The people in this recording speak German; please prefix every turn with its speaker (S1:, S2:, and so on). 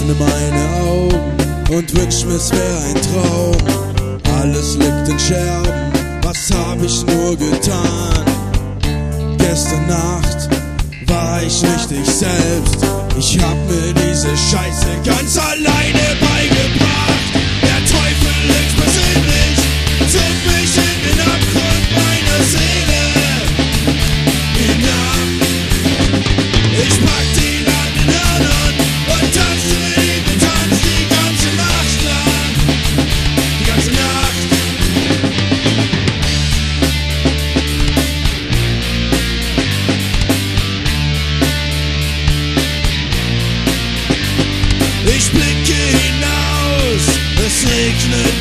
S1: öffne meine Augen und wünsch mir, es wär ein Traum. Alles liegt in Scherben, was hab ich nur getan? Gestern Nacht war ich nicht ich selbst. Ich hab mir diese Scheiße ganz alleine beigebracht. Der Teufel ist persönlich, zog mich in den Abgrund meiner Seele hinab. Ich pack ihn an den Hörnern und tanzte mit ihm den Tanz die ganze Nacht lang. Die ganze Nacht. Ich blicke hinaus, es regnet